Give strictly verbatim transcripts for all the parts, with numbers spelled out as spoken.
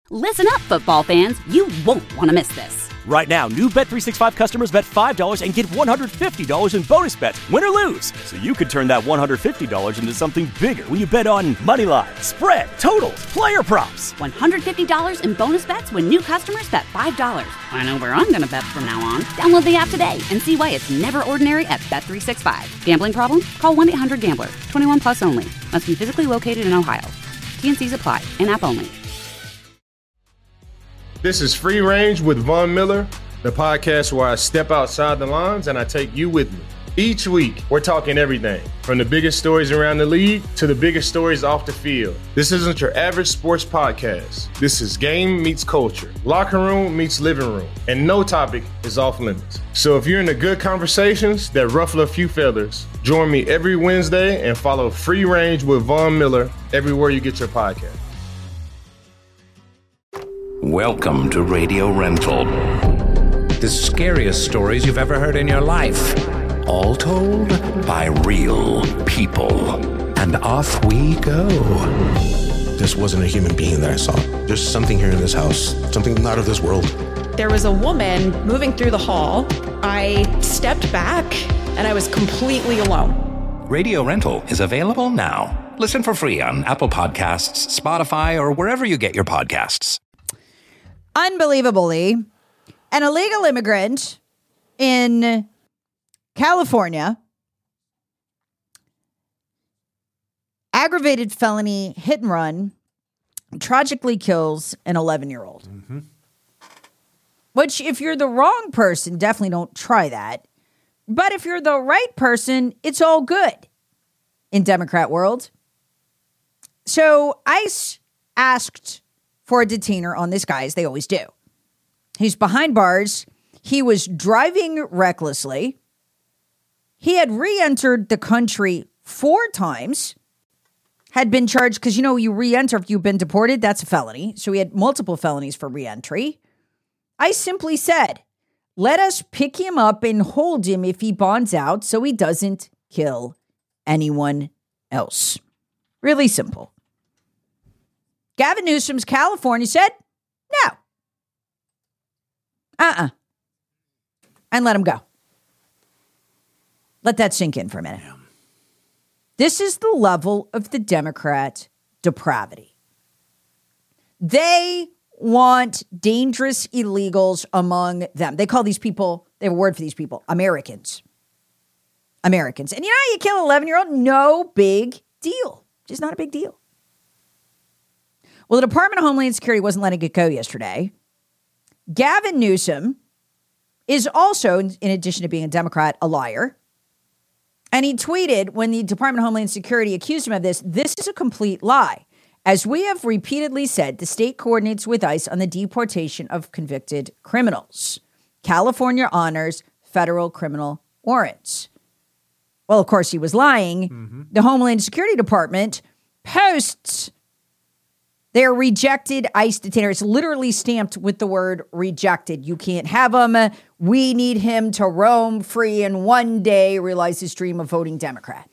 Listen up, football fans. You won't want to miss this. Right now, new Bet three sixty-five customers bet five dollars and get one hundred fifty dollars in bonus bets, win or lose. So you could turn that one hundred fifty dollars into something bigger when you bet on money line, spread, totals, player props. one hundred fifty dollars in bonus bets when new customers bet five dollars. I know where I'm going to bet from now on. Download the app today and see why it's never ordinary at Bet three sixty-five. Gambling problem? Call one eight hundred gambler. twenty-one plus only. Must be physically located in Ohio. T N Cs apply. In-app only. This is Free Range with Von Miller, the podcast where I step outside the lines and I take you with me. Each week, we're talking everything from the biggest stories around the league to the biggest stories off the field. This isn't your average sports podcast. This is game meets culture, locker room meets living room, and no topic is off limits. So if you're into good conversations that ruffle a few feathers, join me every Wednesday and follow Free Range with Von Miller everywhere you get your podcast. Welcome to Radio Rental. The scariest stories you've ever heard in your life. All told by real people. And off we go. This wasn't a human being that I saw. There's something here in this house. Something not of this world. There was a woman moving through the hall. I stepped back and I was completely alone. Radio Rental is available now. Listen for free on Apple Podcasts, Spotify, or wherever you get your podcasts. Unbelievably, an illegal immigrant in California, aggravated felony hit and run, tragically kills an eleven-year-old. Mm-hmm. Which, if you're the wrong person, definitely don't try that. But if you're the right person, it's all good in Democrat world. So ICE asked for a detainer on this guy, as they always do. He's behind bars. He was driving recklessly. He had re-entered the country four times, had been charged, because, you know, you re-enter if you've been deported, that's a felony. So he had multiple felonies for re-entry. I simply said, let us pick him up and hold him if he bonds out so he doesn't kill anyone else. Really simple. Gavin Newsom's California said, no. Uh-uh. And let him go. Let that sink in for a minute. Yeah. This is the level of the Democrat depravity. They want dangerous illegals among them. They call these people, they have a word for these people, Americans. Americans. And you know how you kill an eleven-year-old? No big deal. Just not a big deal. Well, the Department of Homeland Security wasn't letting it go yesterday. Gavin Newsom is also, in addition to being a Democrat, a liar. And he tweeted when the Department of Homeland Security accused him of this, this is a complete lie. As we have repeatedly said, the state coordinates with ICE on the deportation of convicted criminals. California honors federal criminal warrants. Well, of course, he was lying. Mm-hmm. The Homeland Security Department posts their rejected ICE detainer. It's literally stamped with the word rejected. You can't have him. We need him to roam free and one day realize his dream of voting Democrat.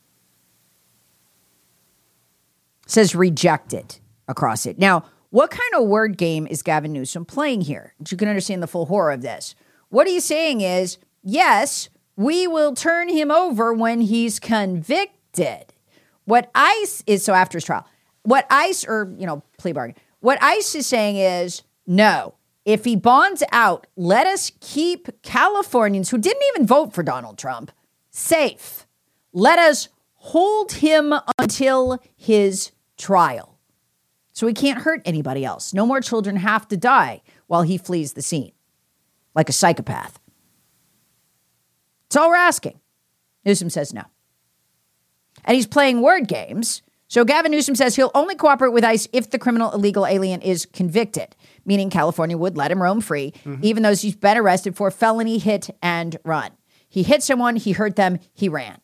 It says rejected across it. Now, what kind of word game is Gavin Newsom playing here? You can understand the full horror of this. What he's saying is, yes, we will turn him over when he's convicted. What ICE is, so after his trial, what ICE, or, you know, plea bargain, what ICE is saying is, no, if he bonds out, let us keep Californians who didn't even vote for Donald Trump safe. Let us hold him until his trial. So he can't hurt anybody else. No more children have to die while he flees the scene like a psychopath. That's all we're asking. Newsom says no. And he's playing word games. So Gavin Newsom says he'll only cooperate with ICE if the criminal illegal alien is convicted, meaning California would let him roam free, mm-hmm. even though he's been arrested for felony hit and run. He hit someone, he hurt them, he ran.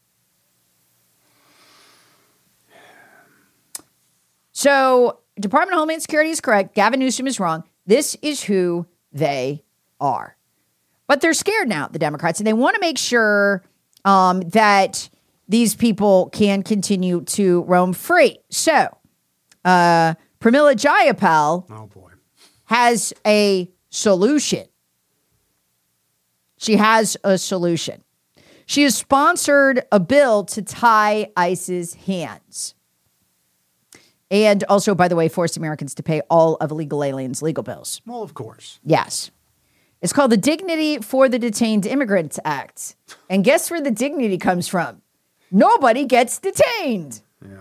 So Department of Homeland Security is correct. Gavin Newsom is wrong. This is who they are. But they're scared now, the Democrats, and they want to make sure um, that these people can continue to roam free. So uh, Pramila Jayapal oh boy. has a solution. She has a solution. She has sponsored a bill to tie ICE's hands. And also, by the way, force Americans to pay all of illegal aliens' legal bills. Well, of course. Yes. It's called the Dignity for the Detained Immigrants Act. And guess where the dignity comes from? Nobody gets detained. Yeah.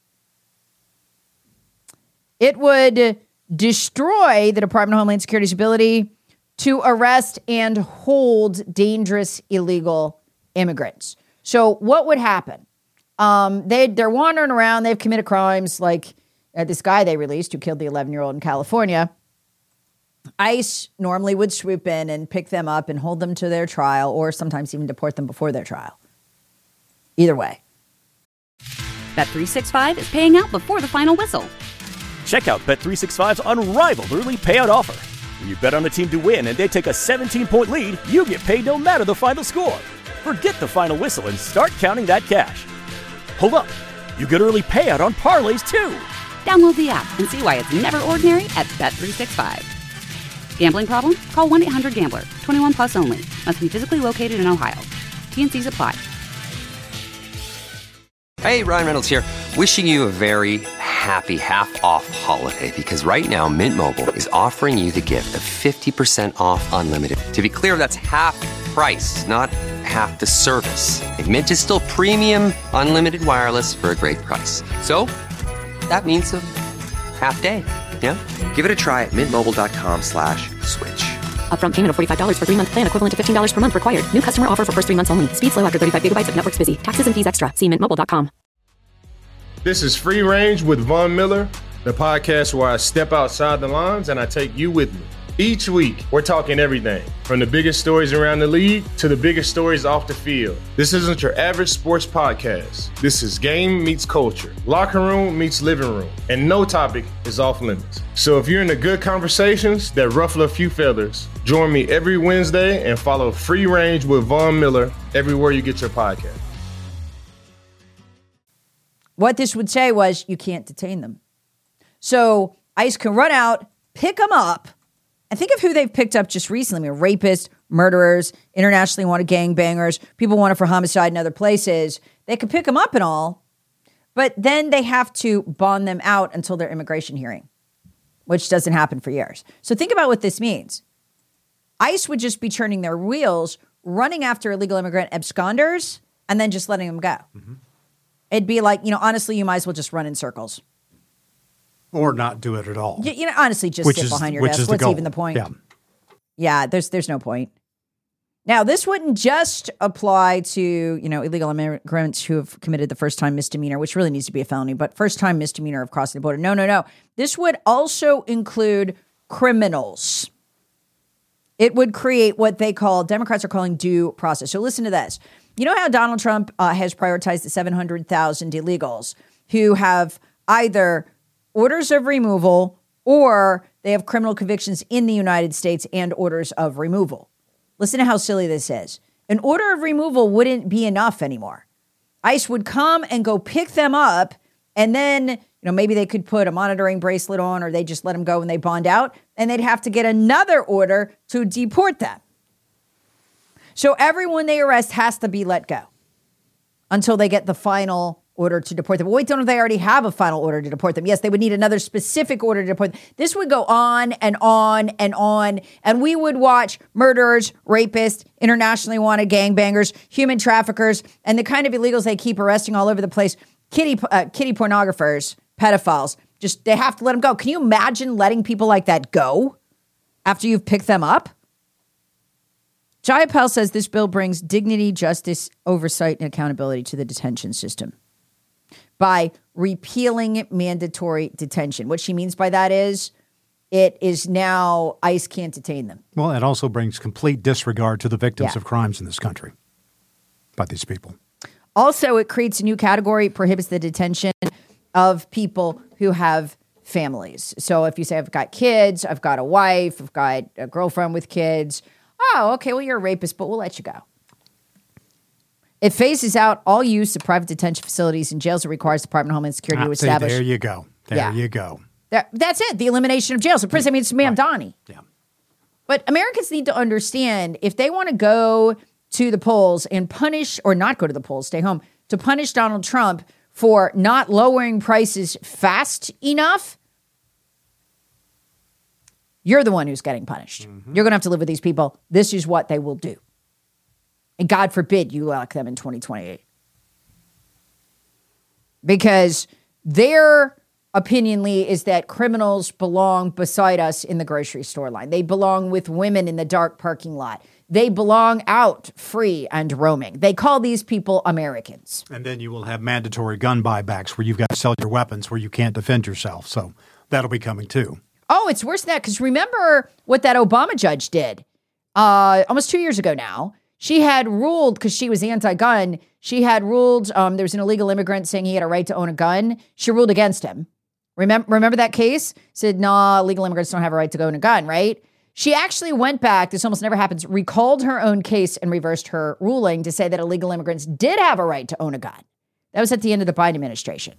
It would destroy the Department of Homeland Security's ability to arrest and hold dangerous illegal immigrants. So what would happen? Um, they, they're wandering around. They've committed crimes like uh, this guy they released who killed the eleven-year-old in California. ICE normally would swoop in and pick them up and hold them to their trial, or sometimes even deport them before their trial. Either way. Bet three sixty-five is paying out before the final whistle. Check out Bet three sixty-five's unrivaled early payout offer. When you bet on a team to win and they take a seventeen-point lead, you get paid no matter the final score. Forget the final whistle and start counting that cash. Hold up. You get early payout on parlays, too. Download the app and see why it's never ordinary at Bet three sixty-five. Gambling problem? Call one eight hundred gambler. twenty-one plus only. Must be physically located in Ohio. T N Cs apply. Hey, Ryan Reynolds here. Wishing you a very happy half-off holiday, because right now Mint Mobile is offering you the gift of fifty percent off unlimited. To be clear, that's half price, not half the service. And Mint is still premium unlimited wireless for a great price. So that means a half day. Yeah? Give it a try at mintmobile.com slash switch. Upfront payment of forty-five dollars for three-month plan equivalent to fifteen dollars per month required. New customer offer for first three months only. Speed slow after thirty-five gigabytes if network's busy. Taxes and fees extra. See mint mobile dot com. This is Free Range with Von Miller, the podcast where I step outside the lines and I take you with me. Each week, we're talking everything from the biggest stories around the league to the biggest stories off the field. This isn't your average sports podcast. This is game meets culture, locker room meets living room, and no topic is off limits. So if you're into good conversations that ruffle a few feathers, join me every Wednesday and follow Free Range with Von Miller everywhere you get your podcast. What this would say was you can't detain them. So ICE can run out, pick them up, and think of who they've picked up just recently. I mean, rapists, murderers, internationally wanted gangbangers, people wanted for homicide in other places. They could pick them up and all, but then they have to bond them out until their immigration hearing, which doesn't happen for years. So think about what this means. ICE would just be turning their wheels, running after illegal immigrant absconders, and then just letting them go. Mm-hmm. It'd be like, you know, honestly, you might as well just run in circles. Or not do it at all. You, you know, honestly, just which sit is, behind your which desk. is the What's goal. even the point? Yeah. Yeah, there's there's no point. Now, this wouldn't just apply to, you know, illegal immigrants who have committed the first-time misdemeanor, which really needs to be a felony, but first-time misdemeanor of crossing the border. No, no, no. This would also include criminals. It would create what they call, Democrats are calling due process. So listen to this. You know how Donald Trump uh, has prioritized the seven hundred thousand illegals who have either orders of removal or they have criminal convictions in the United States and orders of removal. Listen to how silly this is. An order of removal wouldn't be enough anymore. ICE would come and go pick them up, and then, you know, maybe they could put a monitoring bracelet on, or they just let them go when they bond out, and they'd have to get another order to deport them. So everyone they arrest has to be let go until they get the final order to deport them. Well, wait, don't know if they already have a final order to deport them. Yes, they would need another specific order to deport them. This would go on and on and on, and we would watch murderers, rapists, internationally wanted gangbangers, human traffickers, and the kind of illegals they keep arresting all over the place, kitty uh, kitty pornographers, pedophiles. Just, they have to let them go. Can you imagine letting people like that go after you've picked them up? Jayapal says this bill brings dignity, justice, oversight, and accountability to the detention system by repealing mandatory detention. What she means by that is it is now ICE can't detain them. Well, it also brings complete disregard to the victims Yeah. of crimes in this country by these people. Also, it creates a new category, prohibits the detention of people who have families. So if you say, I've got kids, I've got a wife, I've got a girlfriend with kids. Oh, okay, well, you're a rapist, but we'll let you go. It phases out all use of private detention facilities and jails. It requires the Department of Homeland Security Ah, to see, establish. there you go. There Yeah. you go. That, that's it, the elimination of jails. The prison, I mean, it's Mamdani. Yeah. But Americans need to understand, if they want to go to the polls and punish, or not go to the polls, stay home, to punish Donald Trump for not lowering prices fast enough, you're the one who's getting punished. Mm-hmm. You're going to have to live with these people. This is what they will do. And God forbid you elect them in twenty twenty-eight. Because their opinion, Lee, is that criminals belong beside us in the grocery store line. They belong with women in the dark parking lot. They belong out free and roaming. They call these people Americans. And then you will have mandatory gun buybacks where you've got to sell your weapons where you can't defend yourself. So that'll be coming too. Oh, it's worse than that, because remember what that Obama judge did uh, almost two years ago now. She had ruled, because she was anti-gun, she had ruled um, there was an illegal immigrant saying he had a right to own a gun. She ruled against him. Remember, remember that case? Said, nah, illegal immigrants don't have a right to own a gun, right? She actually went back, this almost never happens, recalled her own case and reversed her ruling to say that illegal immigrants did have a right to own a gun. That was at the end of the Biden administration.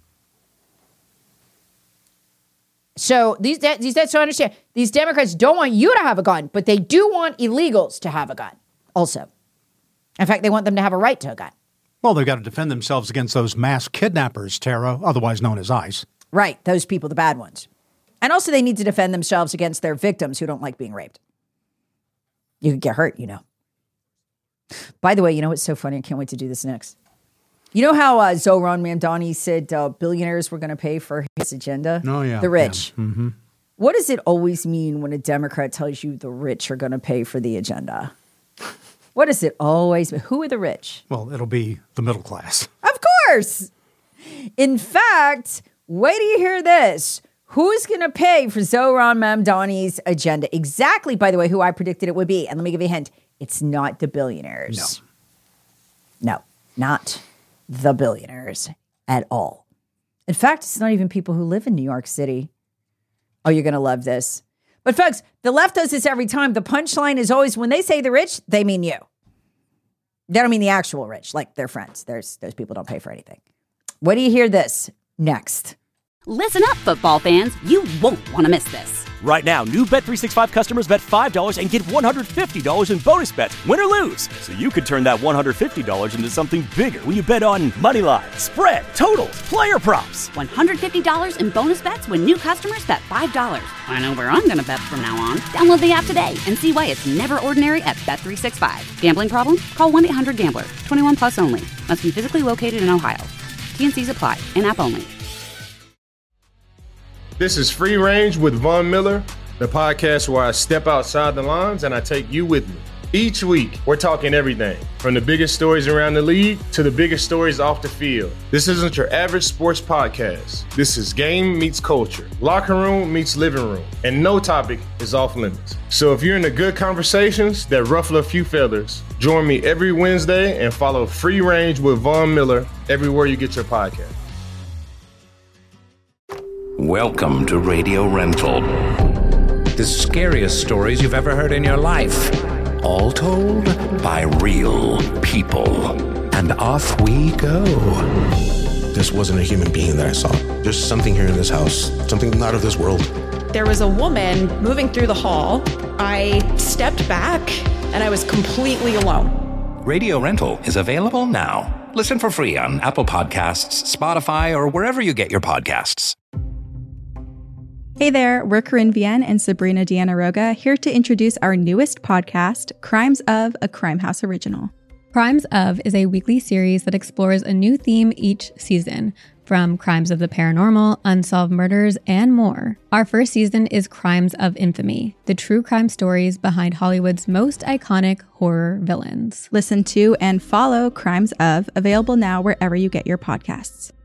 So these, these that's to understand. These Democrats don't want you to have a gun, but they do want illegals to have a gun also. In fact, they want them to have a right to a gun. Well, they've got to defend themselves against those mass kidnappers, Tara, otherwise known as ICE. Right, those people, the bad ones. And also they need to defend themselves against their victims who don't like being raped. You could get hurt, you know. By the way, you know what's so funny? I can't wait to do this next. You know how uh, Zohran Mamdani said uh, billionaires were going to pay for his agenda? Oh, yeah. The rich. Yeah. Mm-hmm. What does it always mean when a Democrat tells you the rich are going to pay for the agenda? What does it always mean? Who are the rich? Well, it'll be the middle class. Of course. In fact, wait till you hear this. Who's going to pay for Zohran Mamdani's agenda? Exactly, by the way, who I predicted it would be. And let me give you a hint. It's not the billionaires. No. No, not the billionaires at all. In fact, it's not even people who live in New York City. Oh, you're going to love this. But folks, the left does this every time. The punchline is always, when they say the rich, they mean you. They don't mean the actual rich, like their friends. There's, those people don't pay for anything. What do you hear this next? Listen up, football fans. You won't want to miss this. Right now, new Bet three sixty-five customers bet five dollars and get one hundred fifty dollars in bonus bets, win or lose. So you could turn that one hundred fifty dollars into something bigger when you bet on money line, spread, totals, player props. one hundred fifty dollars in bonus bets when new customers bet five dollars. I know where I'm going to bet from now on. Download the app today and see why it's never ordinary at Bet three sixty-five. Gambling problem? Call one eight hundred gambler. twenty-one plus only. Must be physically located in Ohio. T N Cs apply. In-app only. This is Free Range with Von Miller, the podcast where I step outside the lines and I take you with me. Each week, we're talking everything from the biggest stories around the league to the biggest stories off the field. This isn't your average sports podcast. This is game meets culture, locker room meets living room, and no topic is off limits. So if you're into good conversations that ruffle a few feathers, join me every Wednesday and follow Free Range with Von Miller everywhere you get your podcast. Welcome to Radio Rental. The scariest stories you've ever heard in your life. All told by real people. And off we go. This wasn't a human being that I saw. There's something here in this house, something not of this world. There was a woman moving through the hall. I stepped back and I was completely alone. Radio Rental is available now. Listen for free on Apple Podcasts, Spotify, or wherever you get your podcasts. Hey there, we're Corinne Vienne and Sabrina Diana-Roga here to introduce our newest podcast, Crimes of, a Crime House original. Crimes of is a weekly series that explores a new theme each season, from crimes of the paranormal, unsolved murders, and more. Our first season is Crimes of Infamy, the true crime stories behind Hollywood's most iconic horror villains. Listen to and follow Crimes of, available now wherever you get your podcasts.